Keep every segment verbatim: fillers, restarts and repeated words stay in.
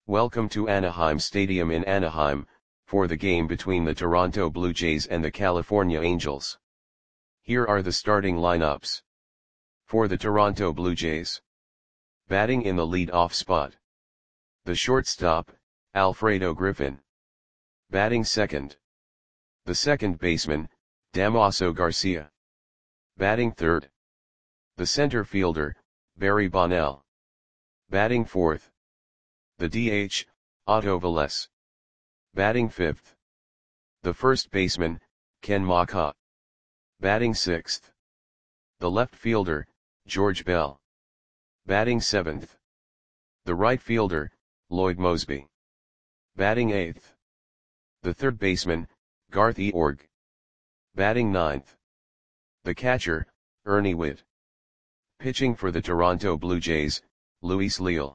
Welcome to Anaheim Stadium in Anaheim, for the game between the Toronto Blue Jays and the California Angels. Here are the starting lineups. For the Toronto Blue Jays. Batting in the lead-off spot. The shortstop, Alfredo Griffin. Batting second. The second baseman, Damaso Garcia. Batting third. The center fielder, Barry Bonnell. Batting fourth. The D H, Otto Velez. Batting fifth. The first baseman, Ken Macha. Batting sixth. The left fielder, George Bell. Batting seventh. The right fielder, Lloyd Moseby. Batting eighth. The third baseman, Garth Eorg. Batting ninth. The catcher, Ernie Whitt. Pitching for the Toronto Blue Jays, Luis Leal.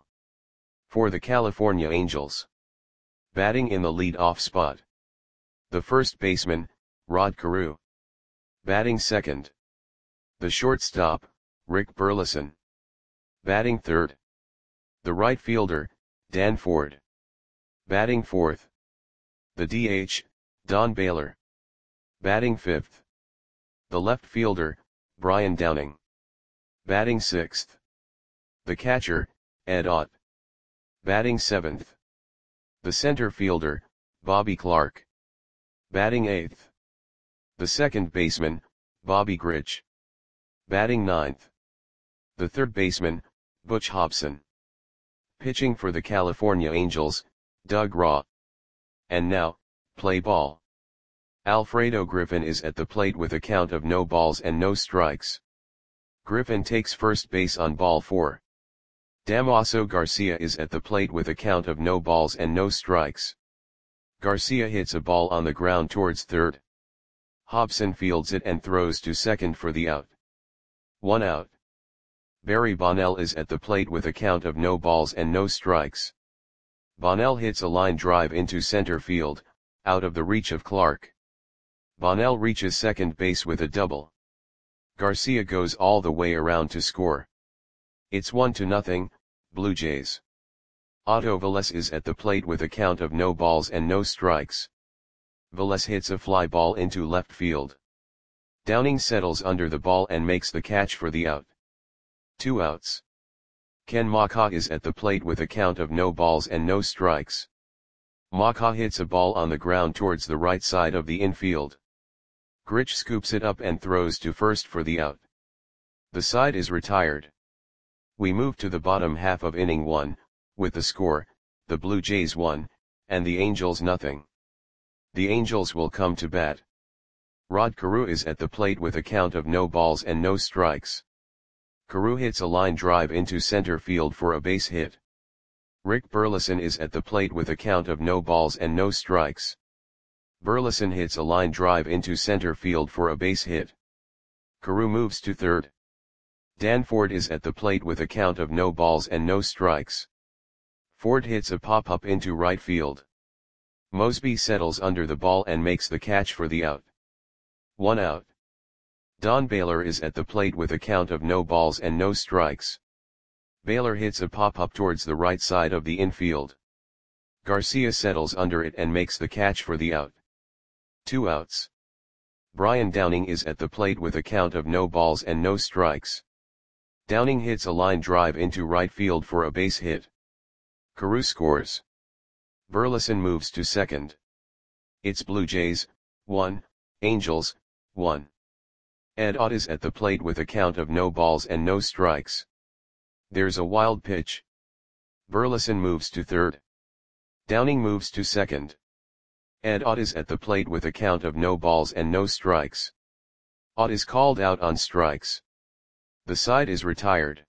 For the California Angels. Batting in the lead-off spot. The first baseman, Rod Carew. Batting second. The shortstop, Rick Burleson. Batting third. The right fielder, Dan Ford. Batting fourth. The D H, Don Baylor. Batting fifth. The left fielder, Brian Downing. Batting sixth. The catcher, Ed Ott. Batting seventh. The center fielder, Bobby Clarke. Batting eighth. The second baseman, Bobby Grich. Batting ninth. The third baseman, Butch Hobson. Pitching for the California Angels, Doug Raw. And now, play ball. Alfredo Griffin is at the plate with a count of no balls and no strikes. Griffin takes first base on ball four. Damaso Garcia is at the plate with a count of no balls and no strikes. Garcia hits a ball on the ground towards third. Hobson fields it and throws to second for the out. One out. Barry Bonnell is at the plate with a count of no balls and no strikes. Bonnell hits a line drive into center field, out of the reach of Clarke. Bonnell reaches second base with a double. Garcia goes all the way around to score. It's one to nothing, Blue Jays. Otto Velez is at the plate with a count of no balls and no strikes. Velez hits a fly ball into left field. Downing settles under the ball and makes the catch for the out. Two outs. Ken Macha is at the plate with a count of no balls and no strikes. Macha hits a ball on the ground towards the right side of the infield. Grich scoops it up and throws to first for the out. The side is retired. We move to the bottom half of inning one, with the score, the Blue Jays one, and the Angels nothing. The Angels will come to bat. Rod Carew is at the plate with a count of no balls and no strikes. Carew hits a line drive into center field for a base hit. Rick Burleson is at the plate with a count of no balls and no strikes. Burleson hits a line drive into center field for a base hit. Carew moves to third. Dan Ford is at the plate with a count of no balls and no strikes. Ford hits a pop-up into right field. Moseby settles under the ball and makes the catch for the out. One out. Don Baylor is at the plate with a count of no balls and no strikes. Baylor hits a pop-up towards the right side of the infield. Garcia settles under it and makes the catch for the out. Two outs. Brian Downing is at the plate with a count of no balls and no strikes. Downing hits a line drive into right field for a base hit. Carew scores. Burleson moves to second. It's Blue Jays, one, Angels, one. Ed Ott is at the plate with a count of no balls and no strikes. There's a wild pitch. Burleson moves to third. Downing moves to second. Ed Ott is at the plate with a count of no balls and no strikes. Ott is called out on strikes. The side is retired.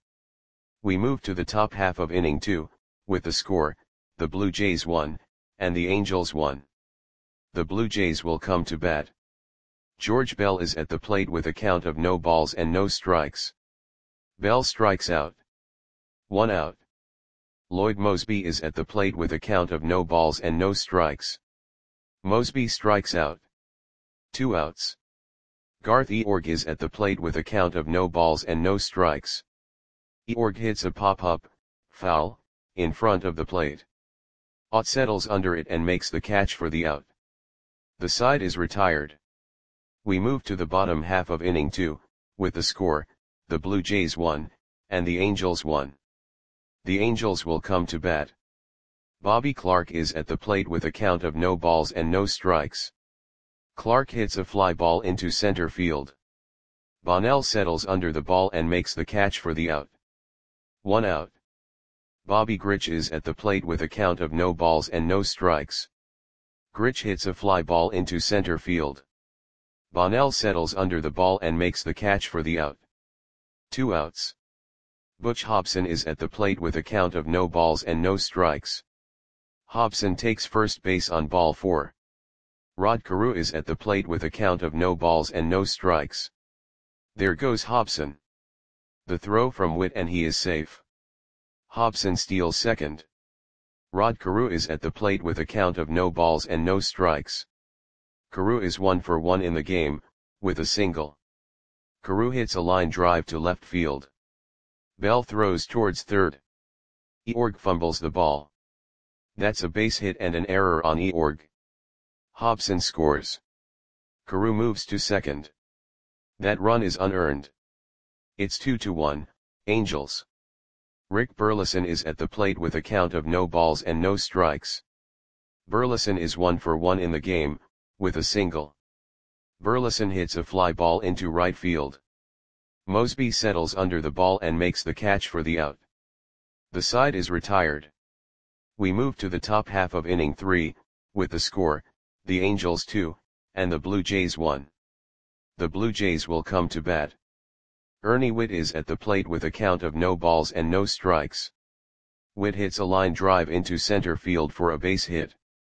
We move to the top half of inning two, with the score, the Blue Jays one, and the Angels one. The Blue Jays will come to bat. George Bell is at the plate with a count of no balls and no strikes. Bell strikes out. One out. Lloyd Moseby is at the plate with a count of no balls and no strikes. Moseby strikes out. Two outs. Garth Eorg is at the plate with a count of no balls and no strikes. Eorg hits a pop-up, foul, in front of the plate. Ott settles under it and makes the catch for the out. The side is retired. We move to the bottom half of inning two, with the score, the Blue Jays one, and the Angels one. The Angels will come to bat. Bobby Clark is at the plate with a count of no balls and no strikes. Clark hits a fly ball into center field. Bonnell settles under the ball and makes the catch for the out. One out. Bobby Grich is at the plate with a count of no balls and no strikes. Grich hits a fly ball into center field. Bonnell settles under the ball and makes the catch for the out. Two outs. Butch Hobson is at the plate with a count of no balls and no strikes. Hobson takes first base on ball four. Rod Carew is at the plate with a count of no balls and no strikes. There goes Hobson. The throw from Witt and he is safe. Hobson steals second. Rod Carew is at the plate with a count of no balls and no strikes. Carew is one for one in the game, with a single. Carew hits a line drive to left field. Bell throws towards third. Eorg fumbles the ball. That's a base hit and an error on Eorg. Hobson scores. Carew moves to second. That run is unearned. It's two to one, Angels. Rick Burleson is at the plate with a count of no balls and no strikes. Burleson is one for one in the game, with a single. Burleson hits a fly ball into right field. Mosby settles under the ball and makes the catch for the out. The side is retired. We move to the top half of inning three, with the score, the Angels two, and the Blue Jays one. The Blue Jays will come to bat. Ernie Witt is at the plate with a count of no balls and no strikes. Witt hits a line drive into center field for a base hit.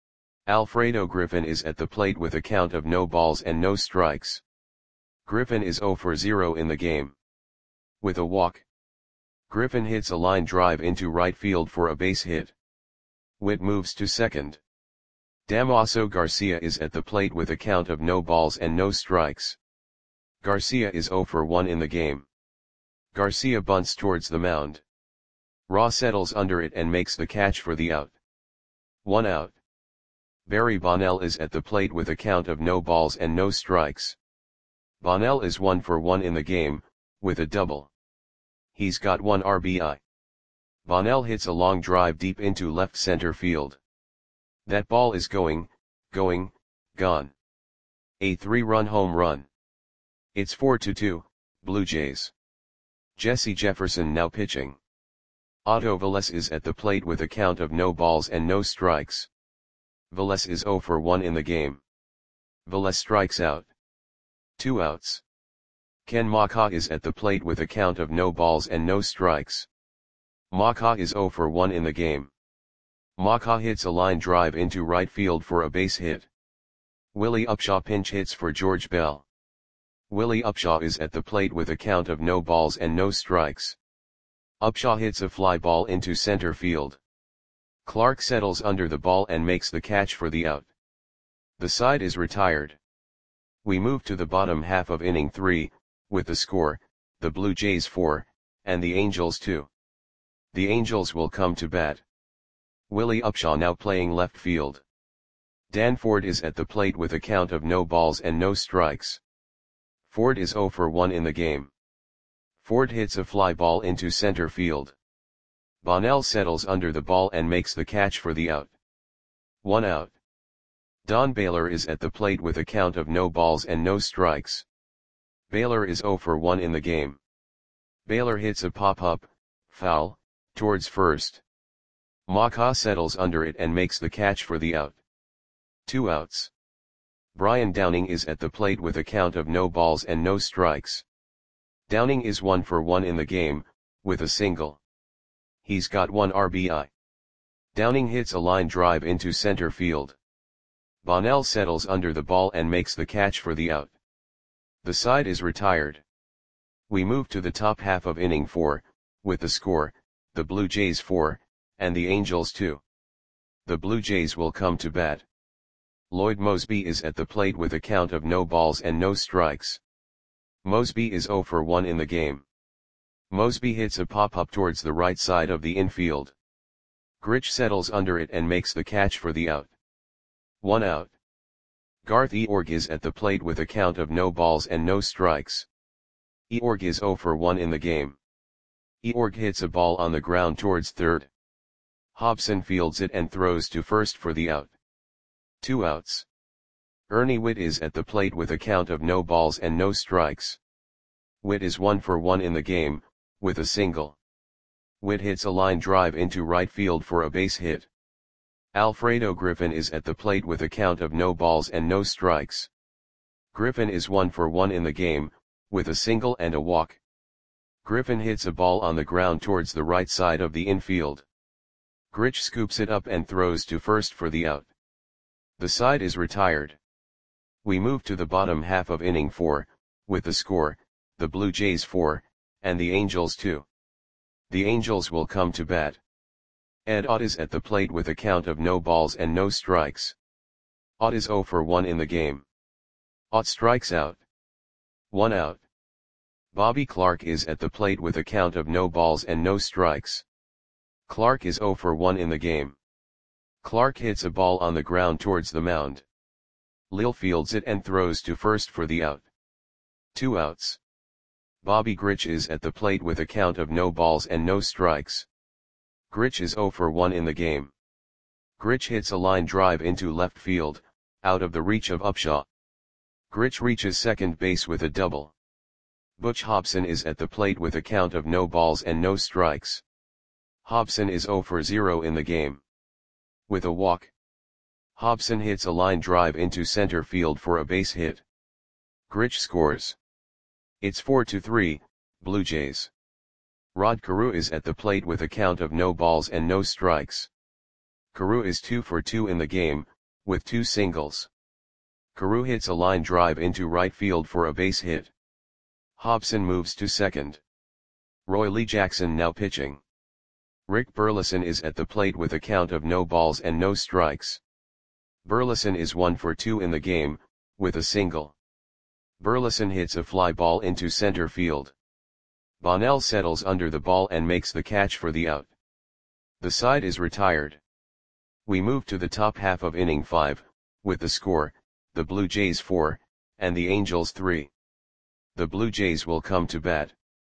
Alfredo Griffin is at the plate with a count of no balls and no strikes. Griffin is zero for zero in the game. With a walk. Griffin hits a line drive into right field for a base hit. Witt moves to second. Damaso Garcia is at the plate with a count of no balls and no strikes. Garcia is zero for one in the game. Garcia bunts towards the mound. Raw settles under it and makes the catch for the out. One out. Barry Bonnell is at the plate with a count of no balls and no strikes. Bonnell is one for one in the game, with a double. He's got one R B I. Bonnell hits a long drive deep into left center field. That ball is going, going, gone. A three-run home run. It's four to two, Blue Jays. Jesse Jefferson now pitching. Otto Velez is at the plate with a count of no balls and no strikes. Velez is zero for one in the game. Velez strikes out. Two outs. Ken Macha is at the plate with a count of no balls and no strikes. Macha is zero for one in the game. Macha hits a line drive into right field for a base hit. Willie Upshaw pinch hits for George Bell. Willie Upshaw is at the plate with a count of no balls and no strikes. Upshaw hits a fly ball into center field. Clark settles under the ball and makes the catch for the out. The side is retired. We move to the bottom half of inning three, with the score, the Blue Jays four, and the Angels two. The Angels will come to bat. Willie Upshaw now playing left field. Dan Ford is at the plate with a count of no balls and no strikes. Ford is zero for one in the game. Ford hits a fly ball into center field. Bonnell settles under the ball and makes the catch for the out. One out. Don Baylor is at the plate with a count of no balls and no strikes. Baylor is zero for one in the game. Baylor hits a pop-up, foul, towards first. Macha settles under it and makes the catch for the out. Two outs. Brian Downing is at the plate with a count of no balls and no strikes. Downing is one for one in the game, with a single. He's got one R B I. Downing hits a line drive into center field. Bonnell settles under the ball and makes the catch for the out. The side is retired. We move to the top half of inning four, with the score, the Blue Jays four, and the Angels two. The Blue Jays will come to bat. Lloyd Mosby is at the plate with a count of no balls and no strikes. Mosby is zero for one in the game. Mosby hits a pop-up towards the right side of the infield. Grich settles under it and makes the catch for the out. One out. Garth Eorg is at the plate with a count of no balls and no strikes. Eorg is zero for one in the game. Eorg hits a ball on the ground towards third. Hobson fields it and throws to first for the out. Two outs. Ernie Whitt is at the plate with a count of no balls and no strikes. Whitt is one for one in the game, with a single. Whitt hits a line drive into right field for a base hit. Alfredo Griffin is at the plate with a count of no balls and no strikes. Griffin is one for one in the game, with a single and a walk. Griffin hits a ball on the ground towards the right side of the infield. Grich scoops it up and throws to first for the out. The side is retired. We move to the bottom half of inning four, with the score, the Blue Jays four, and the Angels two. The Angels will come to bat. Ed Ott is at the plate with a count of no balls and no strikes. Ott is zero for one in the game. Ott strikes out. One out. Bobby Clark is at the plate with a count of no balls and no strikes. Clark is zero for one in the game. Clark hits a ball on the ground towards the mound. Lil fields it and throws to first for the out. Two outs. Bobby Grich is at the plate with a count of no balls and no strikes. Grich is zero for one in the game. Grich hits a line drive into left field, out of the reach of Upshaw. Grich reaches second base with a double. Butch Hobson is at the plate with a count of no balls and no strikes. Hobson is zero for zero in the game. With a walk. Hobson hits a line drive into center field for a base hit. Grich scores. It's four to three, Blue Jays. Rod Carew is at the plate with a count of no balls and no strikes. Carew is two for two in the game, with two singles. Carew hits a line drive into right field for a base hit. Hobson moves to second. Roy Lee Jackson now pitching. Rick Burleson is at the plate with a count of no balls and no strikes. Burleson is one for two in the game, with a single. Burleson hits a fly ball into center field. Bonnell settles under the ball and makes the catch for the out. The side is retired. We move to the top half of inning five, with the score, the Blue Jays four, and the Angels three. The Blue Jays will come to bat.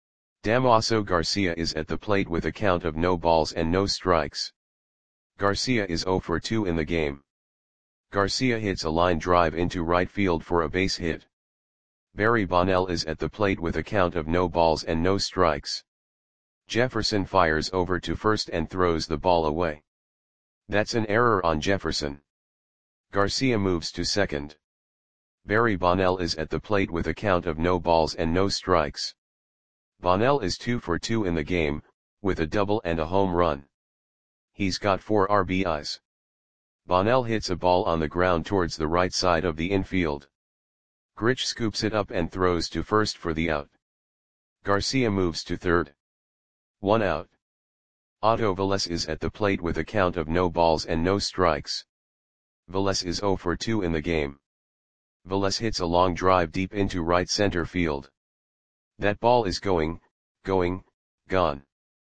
Damaso Garcia is at the plate with a count of no balls and no strikes. Garcia is zero for two in the game. Garcia hits a line drive into right field for a base hit. Barry Bonnell is at the plate with a count of no balls and no strikes. Jefferson fires over to first and throws the ball away. That's an error on Jefferson. Garcia moves to second. Barry Bonnell is at the plate with a count of no balls and no strikes. Bonnell is two for two in the game, with a double and a home run. He's got four R B Is. Bonnell hits a ball on the ground towards the right side of the infield. Grich scoops it up and throws to first for the out. Garcia moves to third. One out. Otto Velez is at the plate with a count of no balls and no strikes. Velez is zero for two in the game. Velez hits a long drive deep into right center field. That ball is going, going, gone.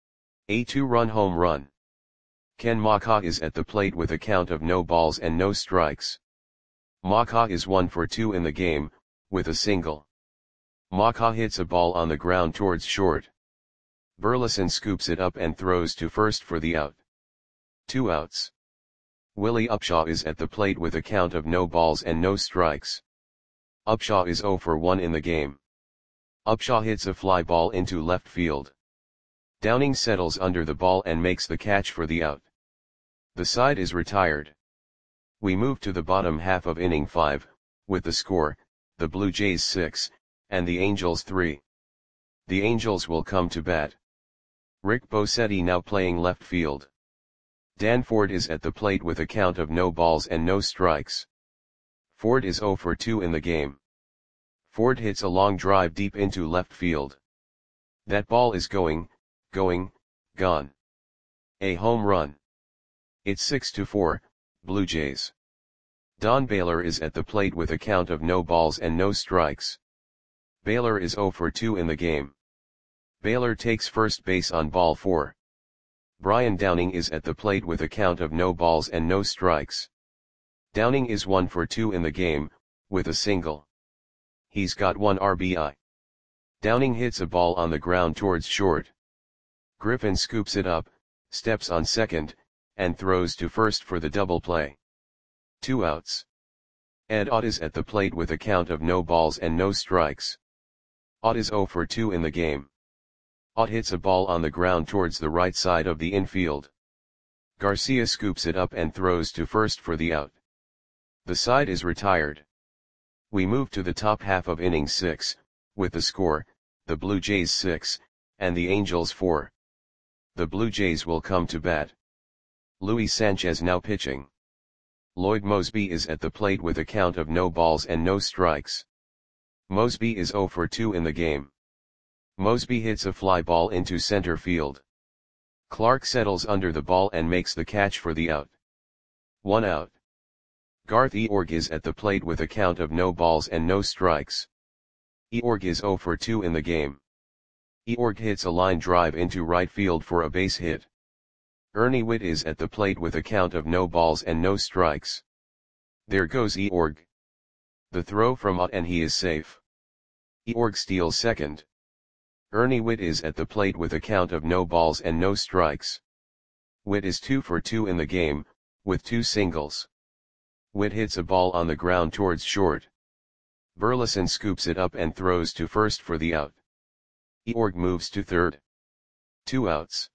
A two-run home run. Ken Macha is at the plate with a count of no balls and no strikes. Macha is one for two in the game, with a single. Macha hits a ball on the ground towards short. Burleson scoops it up and throws to first for the out. Two outs. Willie Upshaw is at the plate with a count of no balls and no strikes. Upshaw is zero for one in the game. Upshaw hits a fly ball into left field. Downing settles under the ball and makes the catch for the out. The side is retired. We move to the bottom half of inning five, with the score, the Blue Jays six, and the Angels three. The Angels will come to bat. Rick Bosetti now playing left field. Dan Ford is at the plate with a count of no balls and no strikes. Ford is zero for two in the game. Ford hits a long drive deep into left field. That ball is going, going, gone. A home run. It's six to four, Blue Jays. Don Baylor is at the plate with a count of no balls and no strikes. Baylor is zero for two in the game. Baylor takes first base on ball four. Brian Downing is at the plate with a count of no balls and no strikes. Downing is one for two in the game, with a single. He's got one R B I. Downing hits a ball on the ground towards short. Griffin scoops it up, steps on second, and throws to first for the double play. Two outs. Ed Ott is at the plate with a count of no balls and no strikes. Ott is zero for two in the game. Ott hits a ball on the ground towards the right side of the infield. Garcia scoops it up and throws to first for the out. The side is retired. We move to the top half of inning six, with the score, the Blue Jays six, and the Angels four. The Blue Jays will come to bat. Luis Sanchez now pitching. Lloyd Moseby is at the plate with a count of no balls and no strikes. Moseby is zero for two in the game. Moseby hits a fly ball into center field. Clark settles under the ball and makes the catch for the out. One out. Garth Eorg is at the plate with a count of no balls and no strikes. Eorg is zero for two in the game. Eorg hits a line drive into right field for a base hit. Ernie Whitt is at the plate with a count of no balls and no strikes. There goes Eorg. The throw from Ott and he is safe. Eorg steals second. Ernie Whitt is at the plate with a count of no balls and no strikes. Whitt is two for two in the game, with two singles. Whitt hits a ball on the ground towards short. Burleson scoops it up and throws to first for the out. Eorg moves to third. Two outs.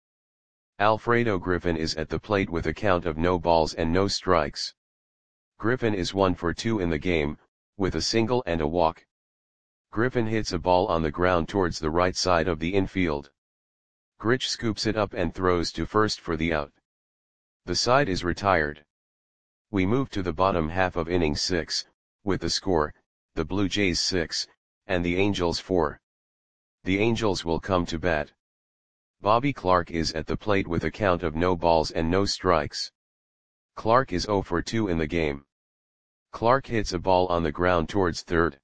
Alfredo Griffin is at the plate with a count of no balls and no strikes. Griffin is one for two in the game, with a single and a walk. Griffin hits a ball on the ground towards the right side of the infield. Grich scoops it up and throws to first for the out. The side is retired. We move to the bottom half of inning six, with the score, the Blue Jays six, and the Angels four. The Angels will come to bat. Bobby Clark is at the plate with a count of no balls and no strikes. Clark is zero for two in the game. Clark hits a ball on the ground towards third.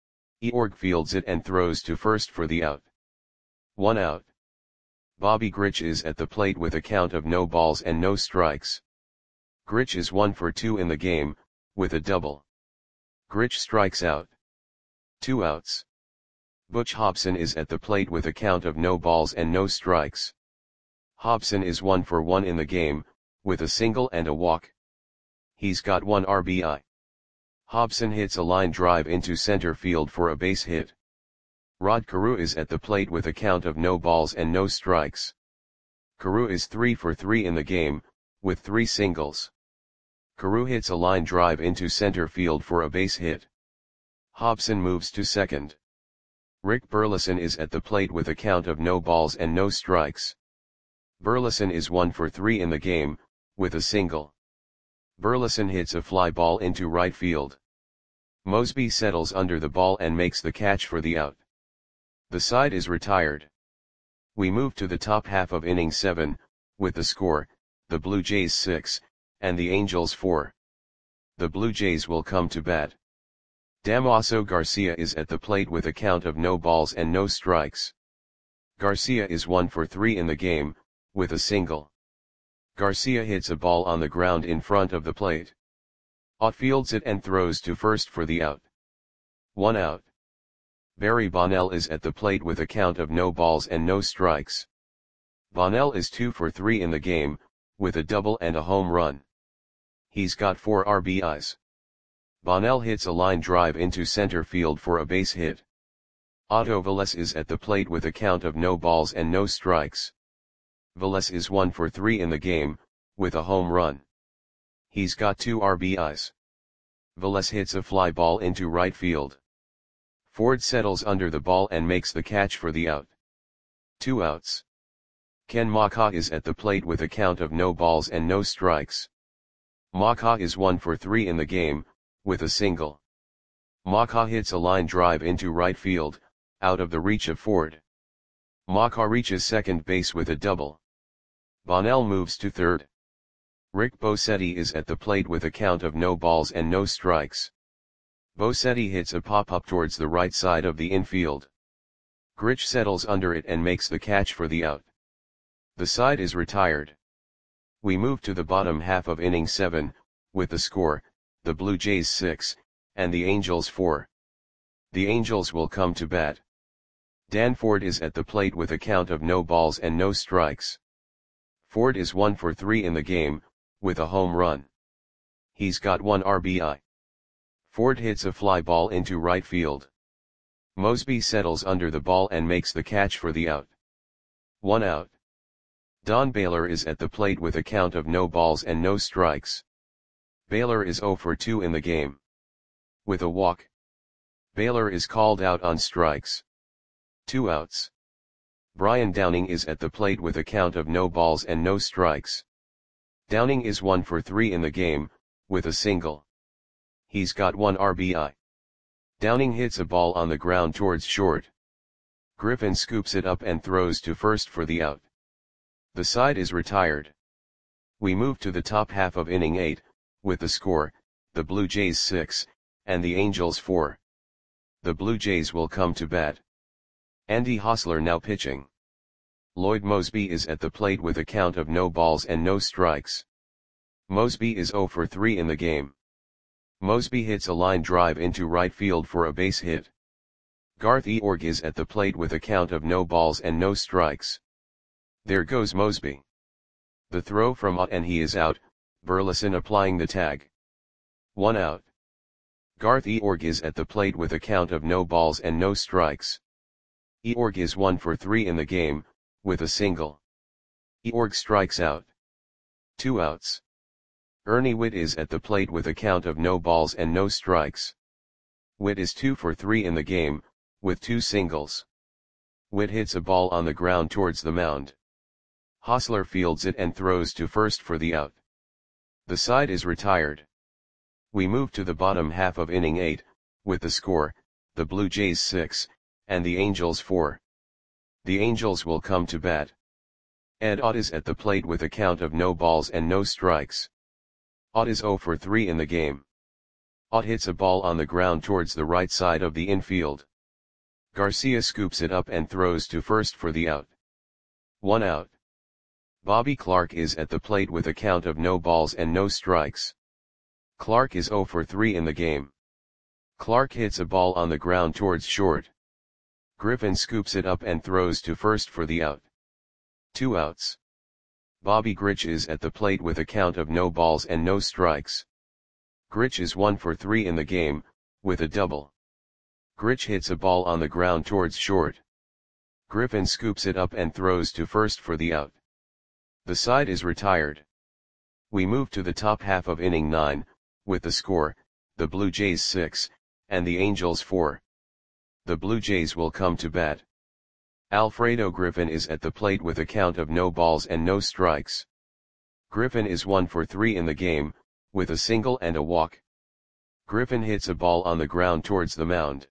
Eorg fields it and throws to first for the out. One out. Bobby Grich is at the plate with a count of no balls and no strikes. Grich is one for two in the game, with a double. Grich strikes out. Two outs. Butch Hobson is at the plate with a count of no balls and no strikes. Hobson is one for one in the game, with a single and a walk. He's got one R B I. Hobson hits a line drive into center field for a base hit. Rod Carew is at the plate with a count of no balls and no strikes. Carew is three for three in the game, with three singles. Carew hits a line drive into center field for a base hit. Hobson moves to second. Rick Burleson is at the plate with a count of no balls and no strikes. Burleson is one for three in the game, with a single. Burleson hits a fly ball into right field. Moseby settles under the ball and makes the catch for the out. The side is retired. We move to the top half of inning seven, with the score, the Blue Jays six, and the Angels four. The Blue Jays will come to bat. Damaso Garcia is at the plate with a count of no balls and no strikes. Garcia is one for three in the game, with a single. Garcia hits a ball on the ground in front of the plate. Ott fields it and throws to first for the out. One out. Barry Bonnell is at the plate with a count of no balls and no strikes. Bonnell is two for three in the game, with a double and a home run. He's got four R B Is. Bonnell hits a line drive into center field for a base hit. Otto Velez is at the plate with a count of no balls and no strikes. Velez is one for three in the game, with a home run. He's got two R B Is. Velez hits a fly ball into right field. Ford settles under the ball and makes the catch for the out. Two outs. Ken Macha is at the plate with a count of no balls and no strikes. Macha is one for three in the game, with a single. Macha hits a line drive into right field, out of the reach of Ford. Macha reaches second base with a double. Bonnell moves to third. Rick Bosetti is at the plate with a count of no balls and no strikes. Bosetti hits a pop-up towards the right side of the infield. Grich settles under it and makes the catch for the out. The side is retired. We move to the bottom half of inning seven, with the score, the Blue Jays six, and the Angels four. The Angels will come to bat. Dan Ford is at the plate with a count of no balls and no strikes. Ford is one for three in the game, with a home run. He's got one R B I. Ford hits a fly ball into right field. Mosby settles under the ball and makes the catch for the out. One out. Don Baylor is at the plate with a count of no balls and no strikes. Baylor is zero for two in the game. With a walk. Baylor is called out on strikes. Two outs. Brian Downing is at the plate with a count of no balls and no strikes. Downing is one for three in the game, with a single. He's got one R B I. Downing hits a ball on the ground towards short. Griffin scoops it up and throws to first for the out. The side is retired. We move to the top half of inning eight, with the score, the Blue Jays six, and the Angels four. The Blue Jays will come to bat. Andy Hosler now pitching. Lloyd Mosby is at the plate with a count of no balls and no strikes. Mosby is zero for three in the game. Mosby hits a line drive into right field for a base hit. Garth Eorg is at the plate with a count of no balls and no strikes. There goes Mosby. The throw from out and he is out, Burleson applying the tag. One out. Garth Eorg is at the plate with a count of no balls and no strikes. Eorg is one for three in the game, with a single. Eorg strikes out. Two outs. Ernie Whitt is at the plate with a count of no balls and no strikes. Whitt is two for three in the game, with two singles. Whitt hits a ball on the ground towards the mound. Hosler fields it and throws to first for the out. The side is retired. We move to the bottom half of inning eight, with the score, the Blue Jays six, and the Angels four. The Angels will come to bat. Ed Ott is at the plate with a count of no balls and no strikes. Ott is zero for three in the game. Ott hits a ball on the ground towards the right side of the infield. Garcia scoops it up and throws to first for the out. One out. Bobby Clark is at the plate with a count of no balls and no strikes. Clark is zero for three in the game. Clark hits a ball on the ground towards short. Griffin scoops it up and throws to first for the out. Two outs. Bobby Grich is at the plate with a count of no balls and no strikes. Grich is one for three in the game, with a double. Grich hits a ball on the ground towards short. Griffin scoops it up and throws to first for the out. The side is retired. We move to the top half of inning nine, with the score, the Blue Jays six, and the Angels four. The Blue Jays will come to bat. Alfredo Griffin is at the plate with a count of no balls and no strikes. Griffin is one for three in the game, with a single and a walk. Griffin hits a ball on the ground towards the mound.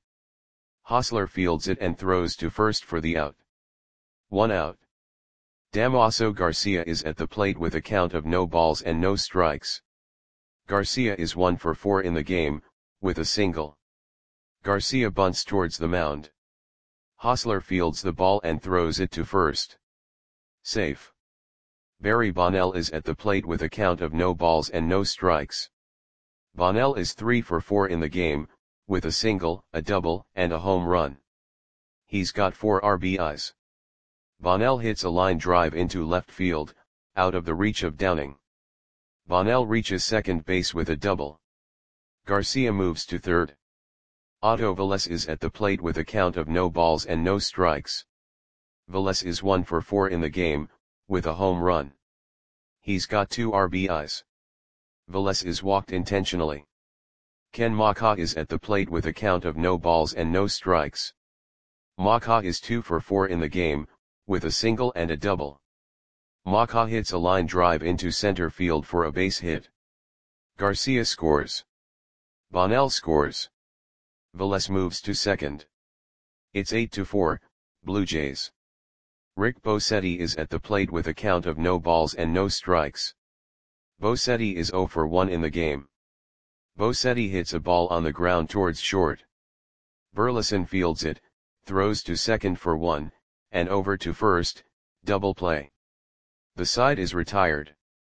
Hosler fields it and throws to first for the out. One out. Damaso Garcia is at the plate with a count of no balls and no strikes. Garcia is one for four in the game, with a single. Garcia bunts towards the mound. Hosler fields the ball and throws it to first. Safe. Barry Bonnell is at the plate with a count of no balls and no strikes. Bonnell is three for four in the game, with a single, a double, and a home run. He's got four R B Is. Bonnell hits a line drive into left field, out of the reach of Downing. Bonnell reaches second base with a double. Garcia moves to third. Otto Velez is at the plate with a count of no balls and no strikes. Velez is one for four in the game, with a home run. He's got two R B Is. Velez is walked intentionally. Ken Macha is at the plate with a count of no balls and no strikes. Macha is two for four in the game, with a single and a double. Macha hits a line drive into center field for a base hit. Garcia scores. Bonnell scores. Velez moves to second. It's eight to four, Blue Jays. Rick Bosetti is at the plate with a count of no balls and no strikes. Bosetti is zero for one in the game. Bosetti hits a ball on the ground towards short. Burleson fields it, throws to second for one, and over to first, double play. The side is retired.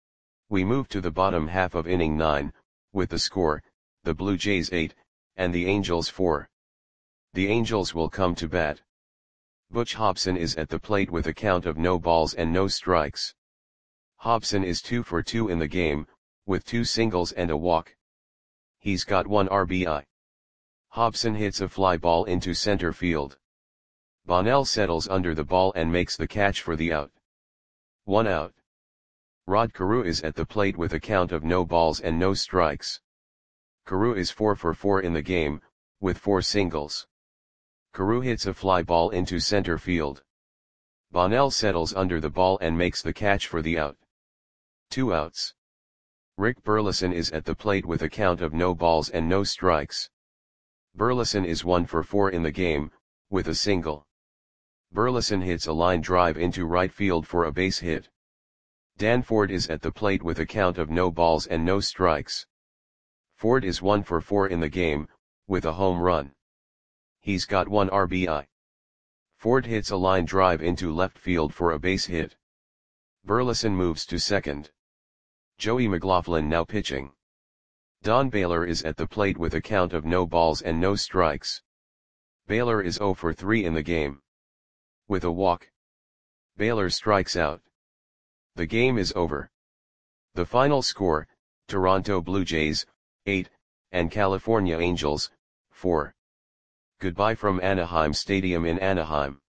We move to the bottom half of inning nine, with the score, the Blue Jays eight, and the Angels four. The Angels will come to bat. Butch Hobson is at the plate with a count of no balls and no strikes. Hobson is two for two in the game, with two singles and a walk. He's got one R B I. Hobson hits a fly ball into center field. Bonnell settles under the ball and makes the catch for the out. One out. Rod Carew is at the plate with a count of no balls and no strikes. Carew is four for four in the game, with four singles. Carew hits a fly ball into center field. Bonnell settles under the ball and makes the catch for the out. Two outs. Rick Burleson is at the plate with a count of no balls and no strikes. Burleson is one for four in the game, with a single. Burleson hits a line drive into right field for a base hit. Dan Ford is at the plate with a count of no balls and no strikes. Ford is one for four in the game, with a home run. He's got one R B I. Ford hits a line drive into left field for a base hit. Burleson moves to second. Joey McLaughlin now pitching. Don Baylor is at the plate with a count of no balls and no strikes. Baylor is zero for three in the game. With a walk. Baylor strikes out. The game is over. The final score, Toronto Blue Jays, eight, and California Angels, four. Goodbye from Anaheim Stadium in Anaheim.